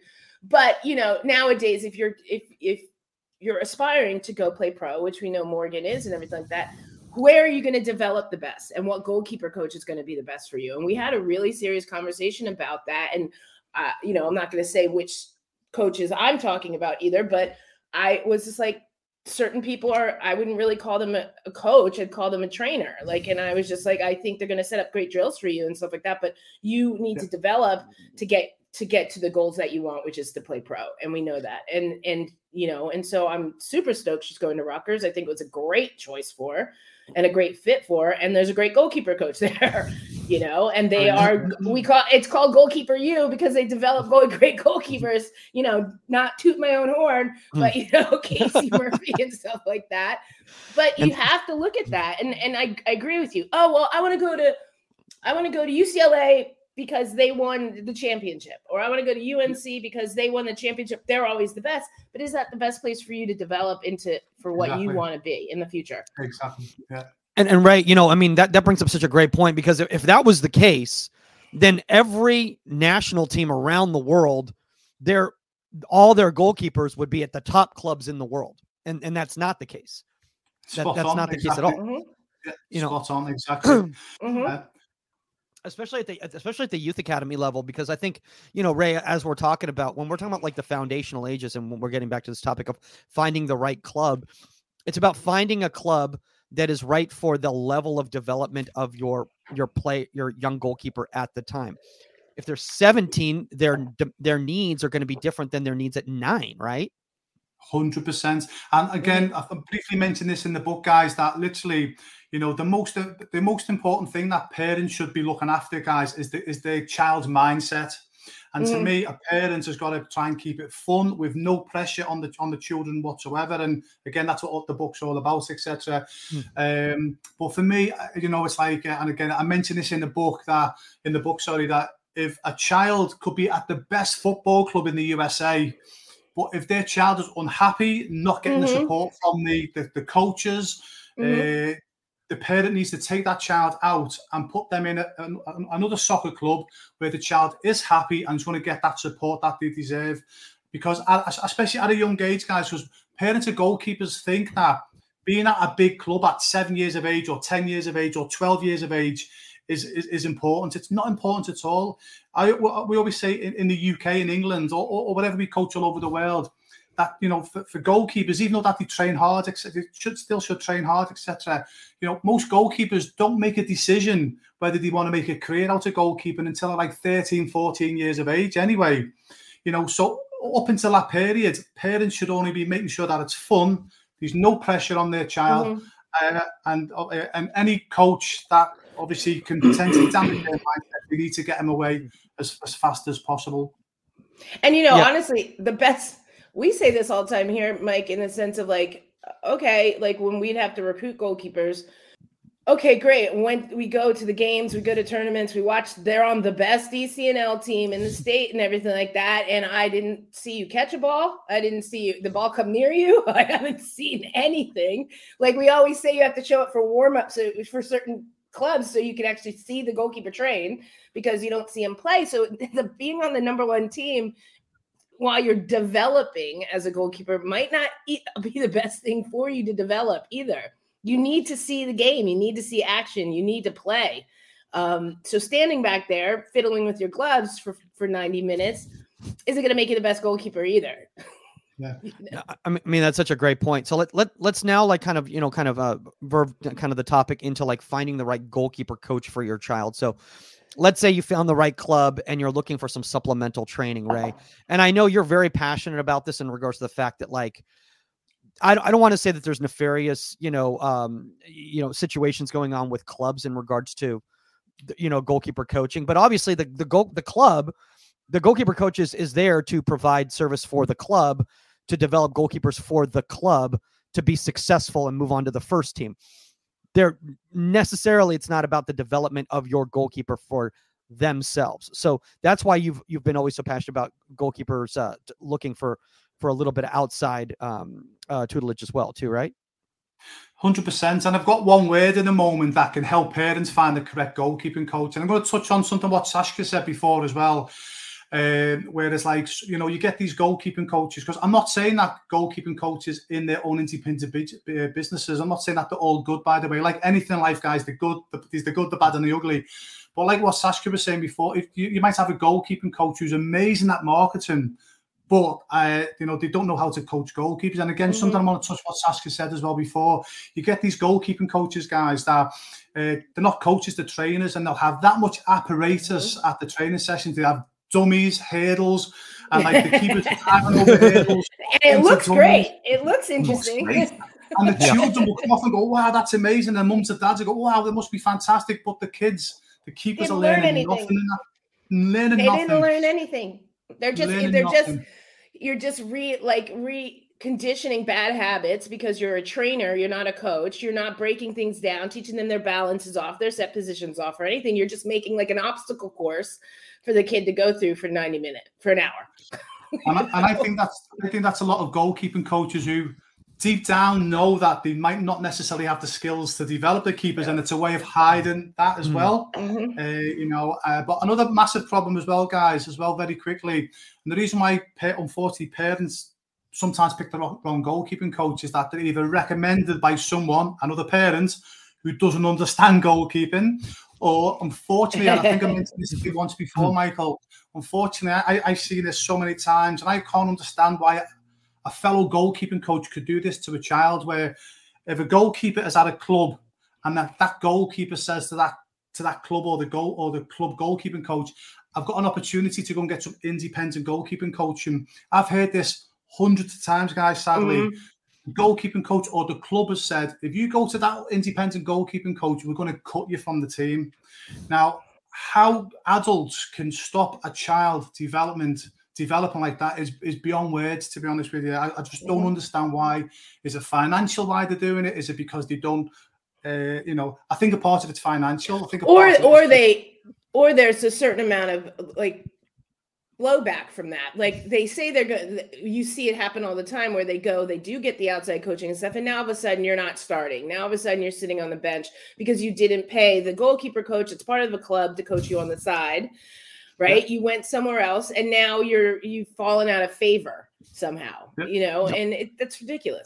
But nowadays, if you're aspiring to go play pro, which we know Morgan is and everything like that, where are you going to develop the best, and what goalkeeper coach is going to be the best for you? And we had a really serious conversation about that. And I'm not going to say which coaches I'm talking about either, but I was just like, certain people I wouldn't really call them a coach. I'd call them a trainer. And I was just like, I think they're going to set up great drills for you and stuff like that, but you need to develop to get to the goals that you want, which is to play pro. And we know that. And so I'm super stoked she's going to Rutgers. I think it was a great choice for her and a great fit for her. And there's a great goalkeeper coach there, and they it's called Goalkeeper U because they develop great goalkeepers, not toot my own horn, but, Casey Murphy and stuff like that. But you have to look at that. And I agree with you. Oh, well, I want to go to UCLA because they won the championship, or I want to go to UNC because they won the championship. They're always the best, but is that the best place for you to develop for what you want to be in the future? Exactly. Yeah. And Ray, that brings up such a great point, because if that was the case, then every national team around the world, all their goalkeepers would be at the top clubs in the world. And that's not the case. That's not the case at all. Mm-hmm. Yeah, spot on, exactly. Mm-hmm. Especially at the youth academy level, because I think, Ray, as we're talking about, when we're talking about the foundational ages, and when we're getting back to this topic of finding the right club, it's about finding a club that is right for the level of development of your young goalkeeper at the time. If they're 17, their needs are going to be different than their needs at 9, right? 100%. And again, I briefly mentioned this in the book, guys, that literally, the most important thing that parents should be looking after, guys, is their child's mindset. And to me, a parent has got to try and keep it fun with no pressure on the children whatsoever. And again, that's what the book's all about, etc. But for me, it's like, and again, I mentioned this in the book, that if a child could be at the best football club in the USA, but if their child is unhappy, not getting the support from the coaches, the parent needs to take that child out and put them in another soccer club where the child is happy and is going to get that support that they deserve. Because especially at a young age, guys, because parents of goalkeepers think that being at a big club at 7 years of age or 10 years of age or 12 years of age is important. It's not important at all. We always say in the UK, in England, or whatever we coach all over the world, that for goalkeepers, even though that they train hard, they should train hard, etc. Most goalkeepers don't make a decision whether they want to make a career out of goalkeeping until they're like 13, 14 years of age anyway. So up until that period, parents should only be making sure that it's fun. There's no pressure on their child, and any coach that obviously can potentially damage their mindset, we need to get them away as fast as possible. And honestly, the best. We say this all the time here, Mike, in the sense of okay, when we'd have to recruit goalkeepers, okay, great. When we go to the games, we go to tournaments, we watch, they're on the best ECNL team in the state and everything like that. And I didn't see you catch a ball. I didn't see the ball come near you. I haven't seen anything. We always say you have to show up for warm-ups for certain clubs so you can actually see the goalkeeper train, because you don't see him play. So being on the number one team while you're developing as a goalkeeper might not be the best thing for you to develop either. You need to see the game. You need to see action. You need to play. So standing back there, fiddling with your gloves for 90 minutes isn't going to make you the best goalkeeper either. Yeah. I mean, that's such a great point. So let's now verb the topic into finding the right goalkeeper coach for your child. So let's say you found the right club and you're looking for some supplemental training, Ray. And I know you're very passionate about this in regards to the fact that I don't want to say that there's nefarious, situations going on with clubs in regards to, goalkeeper coaching, but obviously the goalkeeper coach is there to provide service for the club, to develop goalkeepers for the club to be successful and move on to the first team. It's not about the development of your goalkeeper for themselves. So that's why you've been always so passionate about goalkeepers looking for a little bit of outside tutelage as well too, right? 100%. And I've got one word in the moment that can help parents find the correct goalkeeping coach. And I'm going to touch on something what Saskia said before as well. Whereas, like, you know, you get these goalkeeping coaches, because I'm not saying that goalkeeping coaches in their own independent businesses, I'm not saying that they're all good, by the way. Like anything in life, guys, the good, the bad, and the ugly. But like what Saskia was saying before, if you might have a goalkeeping coach who's amazing at marketing, but you know, they don't know how to coach goalkeepers. And again, sometimes I want to touch what Saskia said as well before. You get these goalkeeping coaches, guys, that they're not coaches, they're trainers, and they'll have that much apparatus at the training sessions. They have dummies, hurdles, and like the keepers climbing over hurdles. And it looks great. It looks interesting. And the children will come off and go, wow, that's amazing. And mums and dads will go, wow, that must be fantastic. But the kids, the keepers are learning nothing. They didn't learn anything. You're just reconditioning bad habits because you're a trainer, you're not a coach, you're not breaking things down, teaching them their balance is off, their set positions off, or anything. You're just making like an obstacle course for the kid to go through for 90 minutes, for an hour. and I think that's a lot of goalkeeping coaches who deep down know that they might not necessarily have the skills to develop the keepers, and it's a way of hiding that as well. You know, but another massive problem as well, guys, very quickly, and the reason why unfortunately parents sometimes pick the wrong goalkeeping coach is that they're either recommended by someone, another parent, who doesn't understand goalkeeping, or unfortunately, and I think I mentioned this once before, Michael, unfortunately, I've seen this so many times, and I can't understand why a fellow goalkeeping coach could do this to a child, where if a goalkeeper is at a club and that goalkeeper says to that club or the club goalkeeping coach, I've got an opportunity to go and get some independent goalkeeping coaching. I've heard this hundreds of times, guys, sadly. The goalkeeping coach or the club has said, if you go to that independent goalkeeping coach, we're going to cut you from the team. Now, how adults can stop a child developing like that is beyond words, to be honest with you. I just don't understand why. Is it financial why they're doing it? Is it because they don't, you know, I think a part of it's financial. I think or there's a certain amount of like blowback from that. Like they say they're good. You see it happen all the time where they do get the outside coaching and stuff. And now all of a sudden you're not starting. Now all of a sudden you're sitting on the bench because you didn't pay the goalkeeper coach. It's part of the club to coach you on the side. Right. You went somewhere else and now you've fallen out of favor somehow, you know, and that's ridiculous.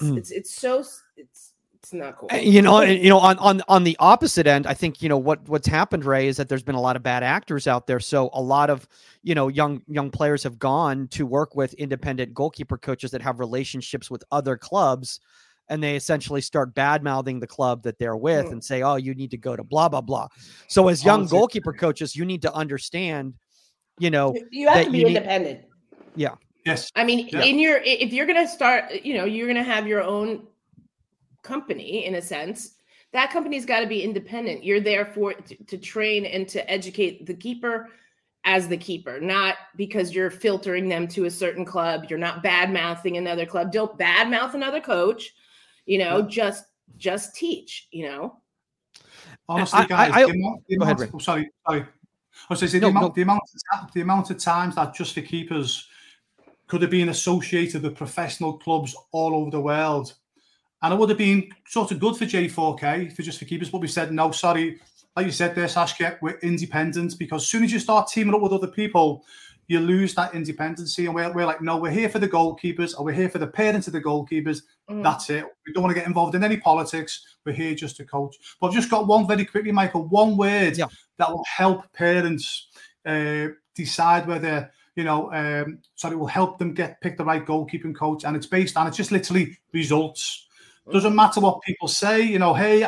It's not cool. On the opposite end, I think, you know, what's happened, Ray, is that there's been a lot of bad actors out there. So a lot of, you know, young players have gone to work with independent goalkeeper coaches that have relationships with other clubs. And they essentially start bad-mouthing the club that they're with and say, oh, you need to go to blah, blah, blah. So as young goalkeeper coaches, you need to understand, you know, you have to be independent. Yes. I mean, if you're going to start, you know, you're going to have your own company in a sense, that company's got to be independent. You're there to train and to educate the keeper as the keeper, not because you're filtering them to a certain club. You're not bad-mouthing another club. Don't bad-mouth another coach, you know, just teach, you know. Honestly, guys, go ahead, Rick. Sorry. I was saying the amount of times that Just for Keepers could have been associated with professional clubs all over the world. And it would have been sort of good for J4K, for Just for Keepers, but we said, no, sorry. Like you said there, Saskia, we're independent, because as soon as you start teaming up with other people, you lose that independency. And we're like, no, we're here for the goalkeepers, or we're here for the parents of the goalkeepers. That's it. We don't want to get involved in any politics. We're here just to coach. But I've just got one very quickly, Michael, one word that will help parents decide whether, you know, will help them pick the right goalkeeping coach. And it's based on, it's just literally results. Doesn't matter what people say, you know, hey,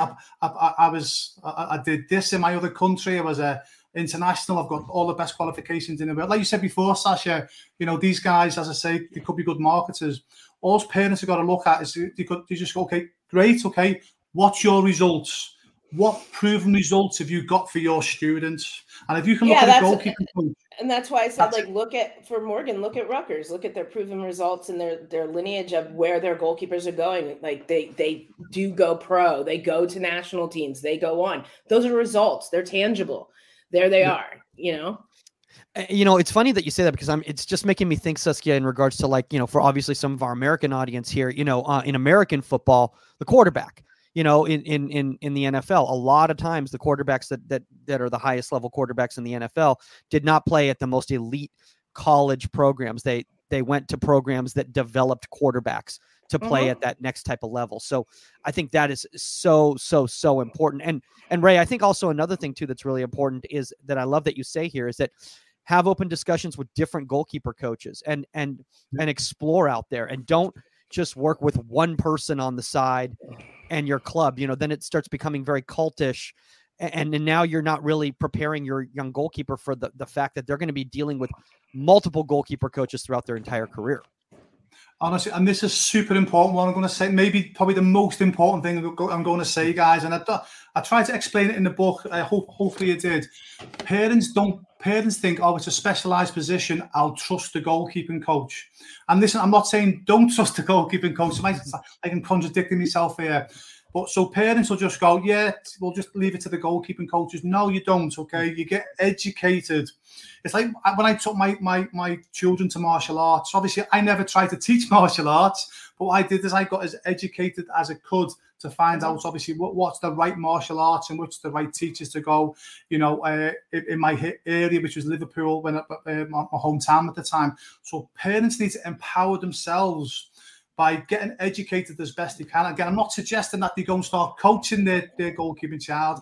I did this in my other country. I was international. I've got all the best qualifications in the world. Like you said before, Sasha, you know, these guys, as I say, they could be good marketers. All parents have got to look at is they just go, okay, great, okay, what's your results? What proven results have you got for your students? And if you can look at a goalkeeping coach. And that's why I said, look at Rutgers, look at their proven results and their lineage of where their goalkeepers are going. Like they do go pro, they go to national teams, they go on. Those are results. They're tangible. There they are, you know? You know, it's funny that you say that, because it's just making me think, Saskia, in regards to, like, you know, for obviously some of our American audience here, you know, in American football, the quarterback, you know, in the NFL, a lot of times the quarterbacks that are the highest level quarterbacks in the NFL did not play at the most elite college programs. They went to programs that developed quarterbacks to play at that next type of level. So I think that is so important. And Ray, I think also another thing too that's really important is that I love that you say here is that have open discussions with different goalkeeper coaches and explore out there, and don't just work with one person on the side and your club. Then it starts becoming very cultish, and now you're not really preparing your young goalkeeper for the fact that they're going to be dealing with multiple goalkeeper coaches throughout their entire career. Honestly, and this is super important. What I'm going to say, probably the most important thing I'm going to say, guys, and I tried to explain it in the book. Hopefully, it did. Parents think, oh, it's a specialized position, I'll trust the goalkeeping coach. And listen, I'm not saying don't trust the goalkeeping coach. I can contradict myself here. But so parents will just go, yeah, we'll just leave it to the goalkeeping coaches. No, you don't. Okay, you get educated. It's like when I took my children to martial arts. Obviously, I never tried to teach martial arts, but what I did is I got as educated as I could to find out, obviously, what's the right martial arts and what's the right teachers to go. In my area, which was Liverpool, my hometown at the time. So parents need to empower themselves by getting educated as best they can. Again, I'm not suggesting that they go and start coaching their goalkeeping child.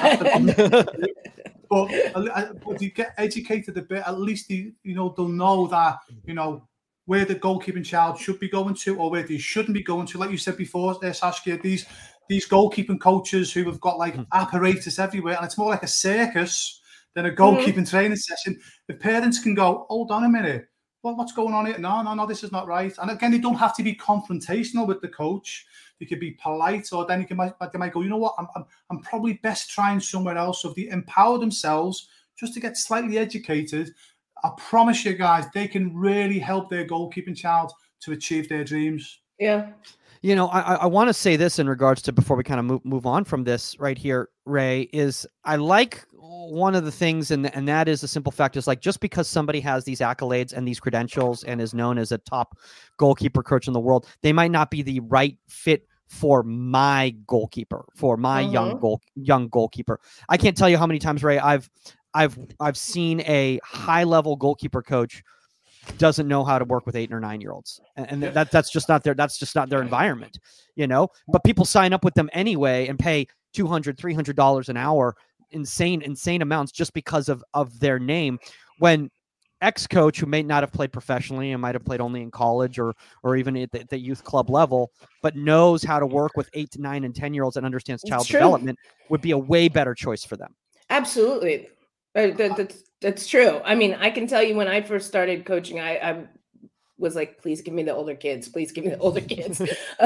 But if you get educated a bit, at least they'll know that, where the goalkeeping child should be going to or where they shouldn't be going to. Like you said before, Saskia, these goalkeeping coaches who have got like apparatus everywhere, and it's more like a circus than a goalkeeping training session. If parents can go, hold on a minute, what's going on here? No, this is not right. And again, they don't have to be confrontational with the coach. They could be polite, or then they might go, you know what, I'm probably best trying somewhere else. So if they empower themselves just to get slightly educated, I promise you guys, they can really help their goalkeeping child to achieve their dreams. Yeah. I want to say this in regards to, before we kind of move on from this right here, Ray, is I like one of the things, and that is the simple fact is, like, just because somebody has these accolades and these credentials and is known as a top goalkeeper coach in the world, they might not be the right fit for my goalkeeper, for my young goalkeeper. I can't tell you how many times, Ray, I've seen a high level goalkeeper coach doesn't know how to work with 8 or 9 year olds, and that's just not their environment, but people sign up with them anyway and pay $200-$300 an hour, insane amounts, just because of their name, when ex-coach who may not have played professionally and might have played only in college or even at the youth club level, but knows how to work with 8 to 9 and 10 year olds and understands child development, would be a way better choice for them. Absolutely. That's true. I mean, I can tell you, when I first started coaching, I was like, please give me the older kids. Please give me the older kids.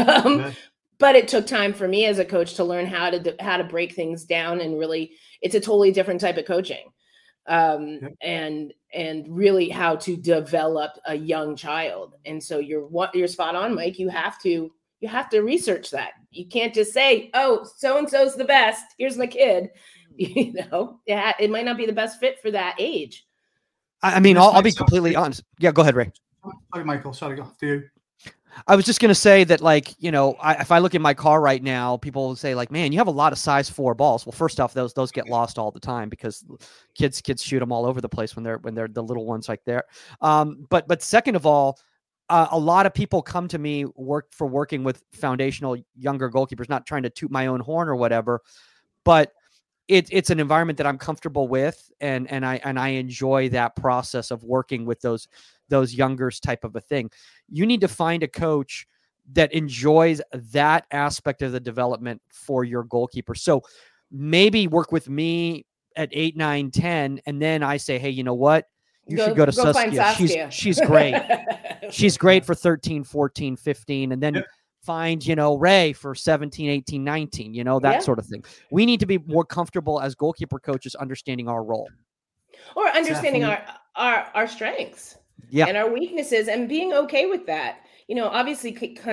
But it took time for me as a coach to learn how to break things down, and really, it's a totally different type of coaching, and really how to develop a young child. And so you're spot on, Mike. You have to research that. You can't just say, oh, so and so's the best. Here's my kid. It might not be the best fit for that age. I mean, I'll be completely honest. Yeah, go ahead, Ray. Sorry, Michael. Sorry, go to you. I was just going to say that, like, if I look at my car right now, people will say, like, man, you have a lot of size 4 balls. Well, first off, those get lost all the time because kids shoot them all over the place when they're the little ones like there. But second of all, a lot of people come to me working with foundational younger goalkeepers, not trying to toot my own horn or whatever, but it's an environment that I'm comfortable with, and I enjoy that process of working with those youngers type of a thing. You need to find a coach that enjoys that aspect of the development for your goalkeeper. So maybe work with me at 8, 9, 10, and then I say, hey, you know what? You should go to Saskia. She's great. She's great for 13, 14, 15, and then find, Ray for 17, 18, 19, that sort of thing. We need to be more comfortable as goalkeeper coaches understanding our role. Or understanding our strengths and our weaknesses, and being okay with that. Obviously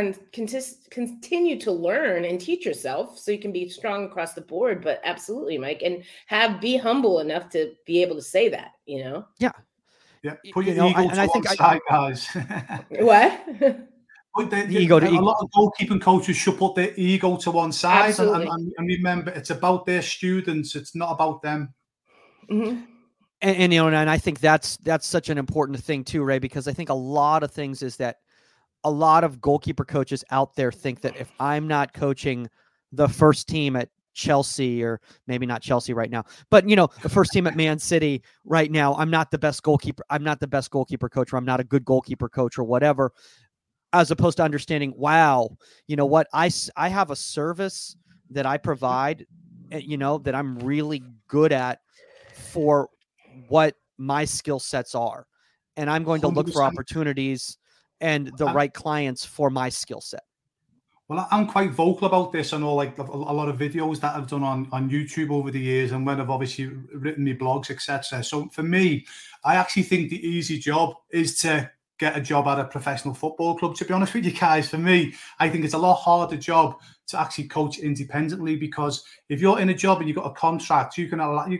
continue to learn and teach yourself so you can be strong across the board, but absolutely, Mike, and be humble enough to be able to say that, Yeah. Put your ego to one side, guys. What? A lot of goalkeeping coaches should put their ego to one side and remember, it's about their students. It's not about them. Mm-hmm. And I think that's such an important thing too, Ray, because I think a lot of things is that a lot of goalkeeper coaches out there think that if I'm not coaching the first team at Chelsea, or maybe not Chelsea right now, but the first team at Man City right now, I'm not the best goalkeeper. I'm not the best goalkeeper coach, or I'm not a good goalkeeper coach, or whatever, as opposed to understanding, wow, you know what? I have a service that I provide, that I'm really good at for what my skill sets are. And I'm going to look for 100%. opportunities and the right clients for my skill set. Well, I'm quite vocal about this. I know, like, a lot of videos that I've done on YouTube over the years, and when I've obviously written my blogs, etc. So for me, I actually think the easy job is to get a job at a professional football club. To be honest with you guys, for me, I think it's a lot harder job to actually coach independently, because if you're in a job and you've got a contract, you can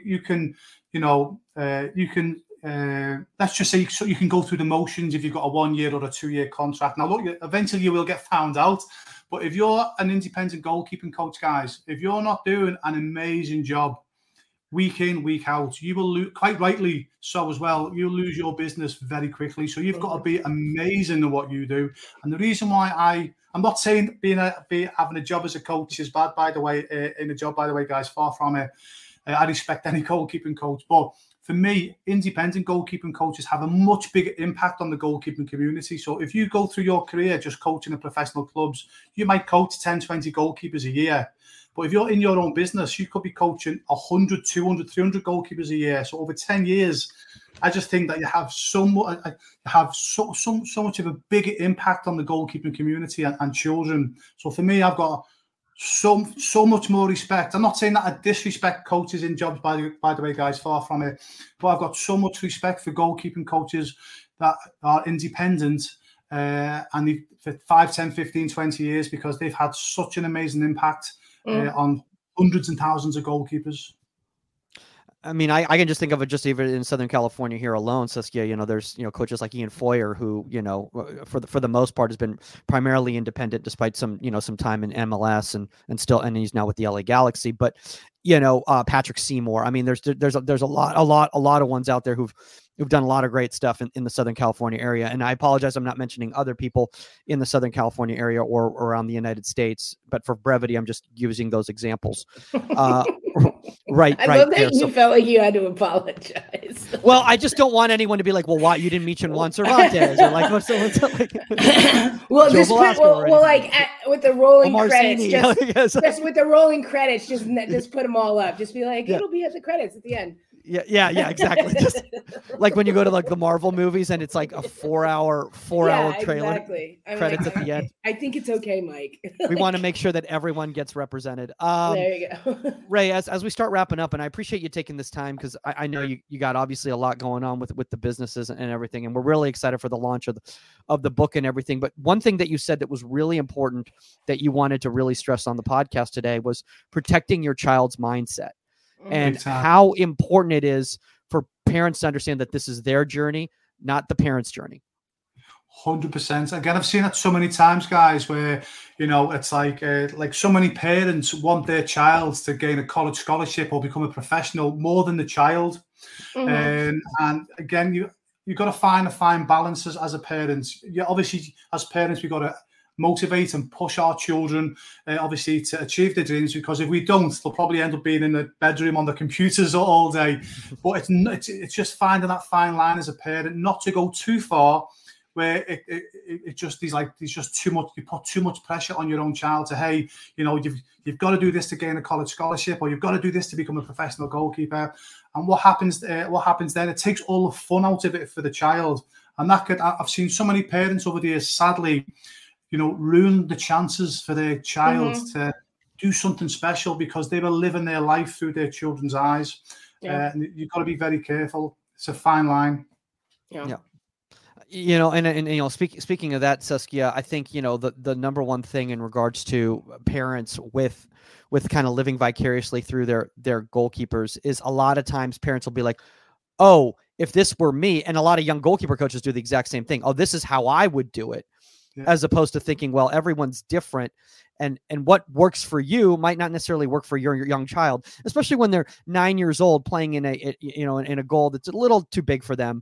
let's just say, so you can go through the motions if you've got a 1 year or a 2 year contract. Now, look, eventually you will get found out. But if you're an independent goalkeeping coach, guys, if you're not doing an amazing job week in, week out, you will lose, quite rightly so as well, you'll lose your business very quickly. So you've got to be amazing at what you do. And the reason why I'm not saying having a job as a coach is bad, by the way, in a job, by the way, guys, far from it. I respect any goalkeeping coach. But for me, independent goalkeeping coaches have a much bigger impact on the goalkeeping community. So if you go through your career just coaching in professional clubs, you might coach 10, 20 goalkeepers a year. But if you're in your own business, you could be coaching 100, 200, 300 goalkeepers a year. So over 10 years, I just think that you have so much of a bigger impact on the goalkeeping community and children. So for me, I've got so much more respect. I'm not saying that I disrespect coaches in jobs, by the way, guys, far from it. But I've got so much respect for goalkeeping coaches that are independent and for 5, 10, 15, 20 years, because they've had such an amazing impact on hundreds and thousands of goalkeepers. I mean, I can just think of it just even in Southern California here alone, Saskia. There's coaches like Ian Foyer who for the most part has been primarily independent, despite some time in MLS and he's now with the LA Galaxy. But Patrick Seymour. I mean, there's a lot of ones out there who've done a lot of great stuff in the Southern California area. And I apologize, I'm not mentioning other people in the Southern California area or around the United States, but for brevity, I'm just using those examples. Right. I love that you felt like you had to apologize. Well, I just don't want anyone to be like, well, why you didn't mention Juan Cervantes, or like, what's like well, just with the rolling credits, just with the rolling credits, just put them all up. Just be like, it'll be at the credits at the end. Yeah, exactly. Just like when you go to like the Marvel movies and it's like a 4-hour trailer, exactly. Credits at the end. I think it's okay, Mike. We want to make sure that everyone gets represented. There you go. Ray, as we start wrapping up, and I appreciate you taking this time, because I know you got obviously a lot going on with the businesses and everything, and we're really excited for the launch of the book and everything. But one thing that you said that was really important that you wanted to really stress on the podcast today was protecting your child's mindset. And how important it is for parents to understand that this is their journey, not the parents' journey. 100%. Again, I've seen it so many times, guys, where it's like so many parents want their child to gain a college scholarship or become a professional more than the child. And again, you've got to find a fine balance as a parent. Obviously, as parents, we've got to motivate and push our children, obviously, to achieve their dreams, because if we don't, they'll probably end up being in the bedroom on the computers all day. But it's just finding that fine line as a parent, not to go too far, where it just there's just too much. You put too much pressure on your own child to, hey, you've got to do this to gain a college scholarship, or you've got to do this to become a professional goalkeeper. And what happens then? It takes all the fun out of it for the child, and I've seen so many parents over the years, sadly, ruin the chances for their child to do something special because they were living their life through their children's eyes. And you've got to be very careful. It's a fine line. Yeah. Speaking of that, Saskia, I think, the number one thing in regards to parents with kind of living vicariously through their goalkeepers is a lot of times parents will be like, oh, if this were me, and a lot of young goalkeeper coaches do the exact same thing. Oh, this is how I would do it. as opposed to thinking, well, everyone's different. And what works for you might not necessarily work for your young child, especially when they're 9 years old playing in a goal that's a little too big for them.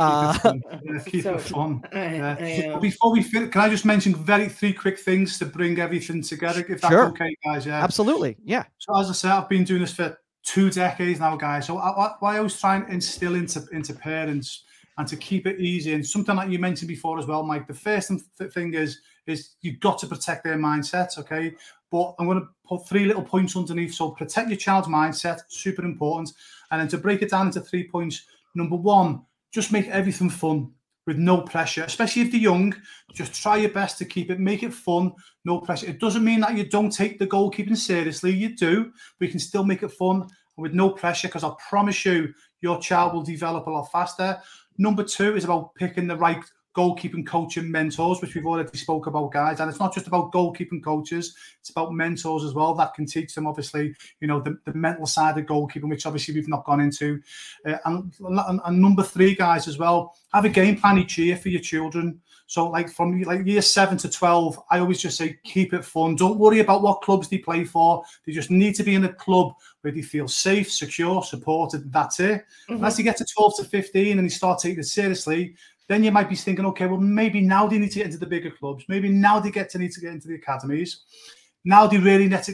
Keep it fun. Before we finish, can I just mention three quick things to bring everything together, if that's okay, guys? Yeah, absolutely. Yeah. So as I said, I've been doing this for 2 decades now, guys. So what I always try and instill into parents and to keep it easy, and something like you mentioned before as well, Mike. The first thing is you've got to protect their mindset, okay? But I'm going to put 3 little points underneath. So protect your child's mindset, super important. And then to break it down into 3 points, number 1, just make everything fun with no pressure, especially if they're young. Just try your best to make it fun, no pressure. It doesn't mean that you don't take the goalkeeping seriously. You do, but you can still make it fun with no pressure, because I promise you, your child will develop a lot faster. Number 2 is about picking the right goalkeeping coach and mentors, which we've already spoke about, guys. And it's not just about goalkeeping coaches, it's about mentors as well that can teach them, obviously, the mental side of goalkeeping, which obviously we've not gone into. And number 3, guys, as well, have a game plan each year for your children. So from year 7 to 12, I always just say, keep it fun. Don't worry about what clubs they play for. They just need to be in a club where they feel safe, secure, supported. That's it. Mm-hmm. And as they get to 12 to 15 and they start taking it seriously, then you might be thinking, okay, well, maybe now they need to get into the bigger clubs. Maybe now they need to get into the academies. Now they really need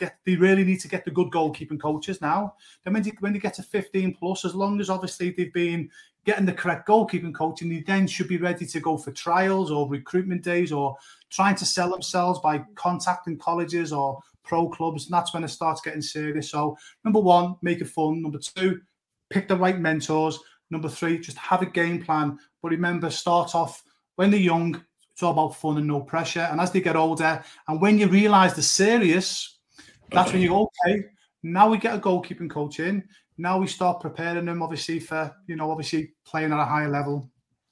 to get the good goalkeeping coaches now. Then when they get to 15 plus, as long as obviously they've been getting the correct goalkeeping coaching, they then should be ready to go for trials or recruitment days or trying to sell themselves by contacting colleges or pro clubs. And that's when it starts getting serious. So number 1, make it fun. Number 2, pick the right mentors. Number 3, just have a game plan. But remember, start off when they're young. It's all about fun and no pressure. And as they get older, and when you realise they're serious, that's when you go, okay, now we get a goalkeeping coach in. Now we start preparing them, obviously, for, obviously playing at a higher level.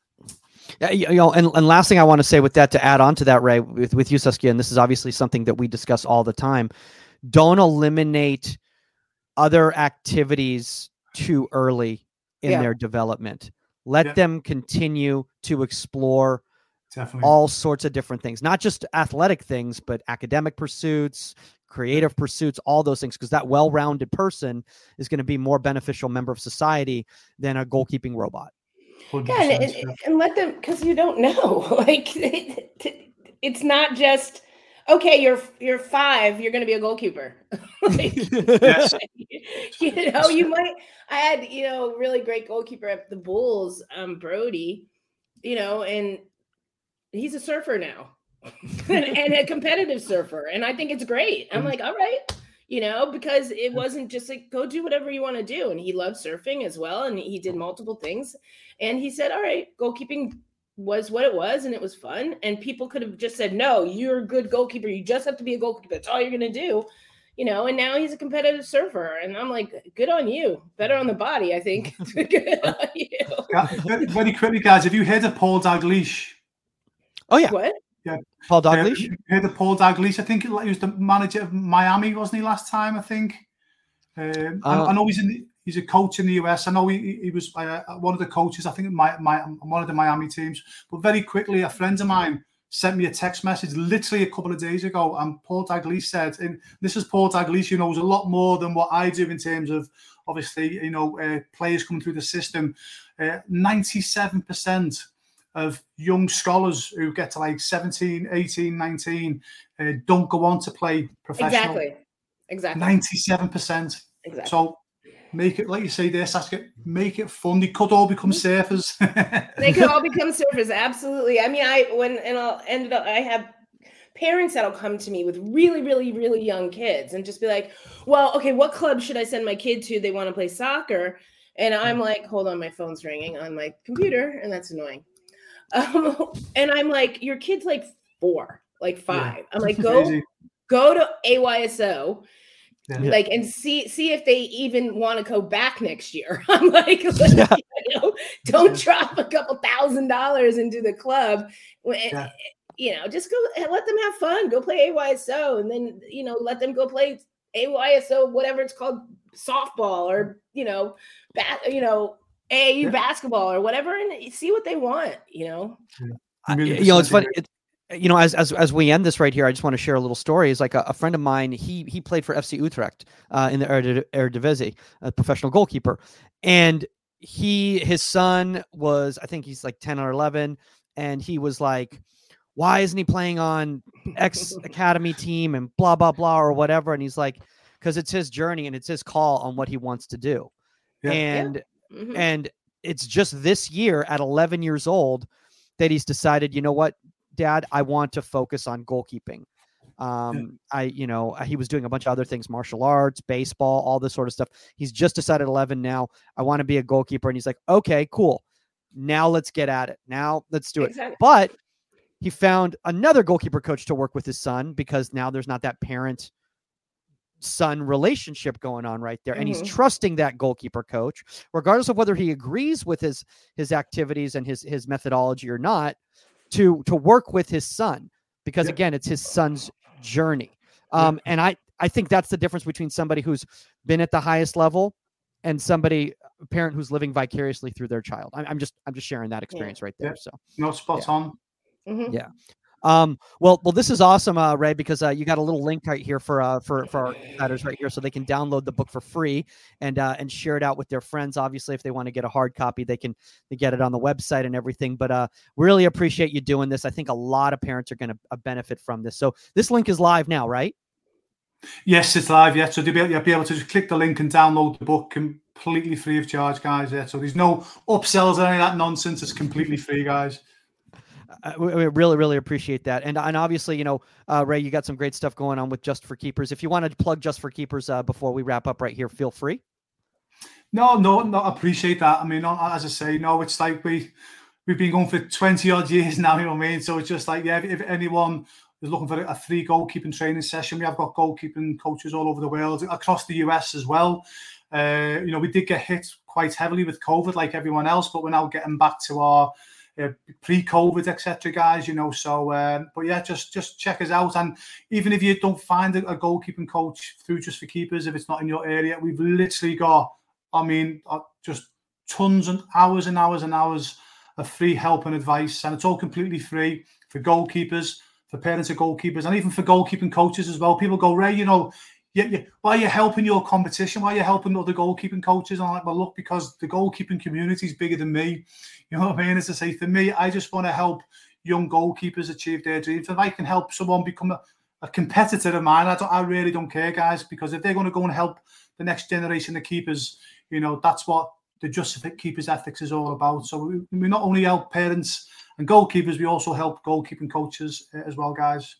Yeah, and last thing I want to say with that, to add on to that, Ray, with you, Saskia, and this is obviously something that we discuss all the time, don't eliminate other activities too early in their development. Let them continue to explore all sorts of different things, not just athletic things, but academic pursuits, creative pursuits, all those things, because that well-rounded person is going to be more beneficial member of society than a goalkeeping robot. Yeah, and let them, because you don't know. It's not just, okay, you're 5, you're going to be a goalkeeper. Yes. You might. I had really great goalkeeper at the Bulls, Brody, and he's a surfer now, and a competitive surfer, and I think it's great. I'm like, all right, because it wasn't just like, go do whatever you want to do, and he loved surfing as well, and he did multiple things, and he said, all right, goalkeeping was what it was, and it was fun, and people could have just said, no, you're a good goalkeeper, you just have to be a goalkeeper, that's all you're gonna do, and now he's a competitive surfer, and I'm like, good on you, better on the body, I think. Good on you. Very quickly, guys, have you heard of Paul Dalglish? Oh yeah. What? Yeah, Paul Dalglish. Heard of Paul Dalglish? I think he was the manager of Miami, wasn't he, last time? I think. I know he's a coach in the US. I know he was one of the coaches, I think, one of the Miami teams. But very quickly, a friend of mine sent me a text message literally a couple of days ago, and Paul Dalglish said, and this is Paul Dalglish, who knows a lot more than what I do in terms of, obviously, players coming through the system. 97% of young scholars who get to like 17, 18, 19 don't go on to play professional. Exactly. 97%. Exactly. So make it, like you say there, Saskia, make it fun. They could all become surfers. They could all become surfers. Absolutely. I mean, I have parents that'll come to me with really, really, really young kids and just be like, well, okay, what club should I send my kid to? They want to play soccer. And I'm like, hold on, my phone's ringing on my computer, and that's annoying. And I'm like, your kid's like 4, like 5. Yeah. I'm like, go to AYSO, and see if they even want to go back next year. I'm like, don't drop a couple $1,000 into the club. Just go and let them have fun. Go play AYSO, and then let them go play AYSO, whatever it's called, softball or AAU basketball or whatever, and see what they want. It's funny. you know, as we end this right here, I just want to share a little story. Is like a friend of mine. He played for FC Utrecht in the Eredivisie, a professional goalkeeper, and his son was, I think he's like 10 or 11, and he was like, why isn't he playing on X academy team and blah blah blah or whatever? And he's like, because it's his journey and it's his call on what he wants to do, and it's just this year at 11 years old that he's decided, you know what, Dad, I want to focus on goalkeeping. He was doing a bunch of other things, martial arts, baseball, all this sort of stuff. He's just decided 11 now, I want to be a goalkeeper. And he's like, okay, cool. Now let's get at it. Now let's do it. Exactly. But he found another goalkeeper coach to work with his son, because now there's not that parent-son relationship going on right there. And he's trusting that goalkeeper coach, regardless of whether he agrees with his activities and his methodology or not, to work with his son, because again, it's his son's journey. And I think that's the difference between somebody who's been at the highest level and a parent who's living vicariously through their child. I'm just sharing that experience right there. So no, spot on. Yeah. Well, this is awesome, Ray, because you got a little link right here for our insiders right here, so they can download the book for free and share it out with their friends. Obviously, if they want to get a hard copy, they get it on the website and everything. But really appreciate you doing this. I think a lot of parents are going to benefit from this. So this link is live now, right? Yes, it's live. Yeah, so you'll be able to just click the link and download the book completely free of charge, guys. Yeah, so there's no upsells or any of that nonsense. It's completely free, guys. We really, really appreciate that. And obviously, you know, Ray, you got some great stuff going on with Just for Keepers. If you want to plug Just for Keepers before we wrap up right here, feel free. No, I appreciate that. I mean, as I say, no, it's like we've been going for 20 odd years now, you know what I mean? So it's just like, yeah, if anyone is looking for a free goalkeeping training session, we have got goalkeeping coaches all over the world, across the US as well. You know, we did get hit quite heavily with COVID like everyone else, but we're now getting back to our pre-COVID, etc., guys, you know. So but yeah, just check us out. And even if you don't find a goalkeeping coach through Just for Keepers, if it's not in your area, we've literally got, I mean, just tons and hours and hours and hours of free help and advice, and it's all completely free for goalkeepers, for parents of goalkeepers, and even for goalkeeping coaches as well. People go, Ray, you know, why are you helping your competition? Why are you helping other goalkeeping coaches? And I'm like, well, look, because the goalkeeping community is bigger than me. You know what I mean? As I say, for me, I just want to help young goalkeepers achieve their dreams. If I can help someone become a competitor of mine, I really don't care, guys, because if they're going to go and help the next generation of keepers, you know, that's what the Just for Keepers ethics is all about. So we not only help parents and goalkeepers, we also help goalkeeping coaches as well, guys.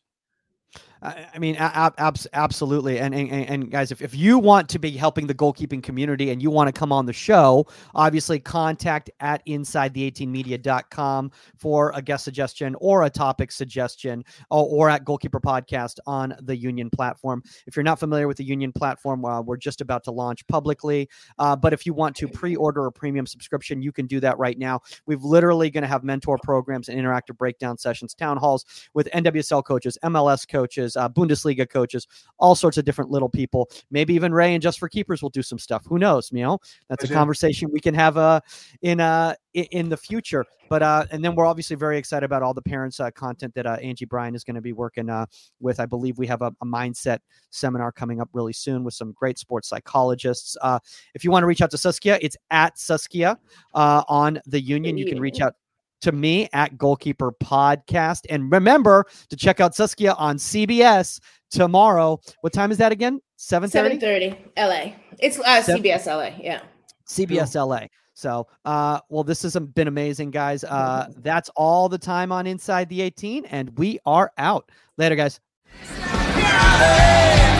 I mean, absolutely. And guys, if you want to be helping the goalkeeping community and you want to come on the show, obviously contact at InsideThe18Media.com for a guest suggestion or a topic suggestion, or at Goalkeeper Podcast on the Union platform. If you're not familiar with the Union platform, we're just about to launch publicly. But if you want to pre-order a premium subscription, you can do that right now. We've literally going to have mentor programs and interactive breakdown sessions, town halls with NWSL coaches, MLS coaches, Bundesliga coaches, all sorts of different little people. Maybe even Ray and Just for Keepers will do some stuff. Who knows? You know, that's a conversation we can have in the future. But and then we're obviously very excited about all the parents content that Angie Bryan is going to be working with. I believe we have a mindset seminar coming up really soon with some great sports psychologists. If you want to reach out to Saskia, it's at Saskia on the Union. You can reach out to me at Goalkeeper Podcast. And remember to check out Saskia on CBS tomorrow. What time is that again? 7:30? 7:30 LA. It's CBS LA. Yeah. CBS LA. So, well, this has been amazing, guys. That's all the time on Inside the 18, and we are out. Later, guys.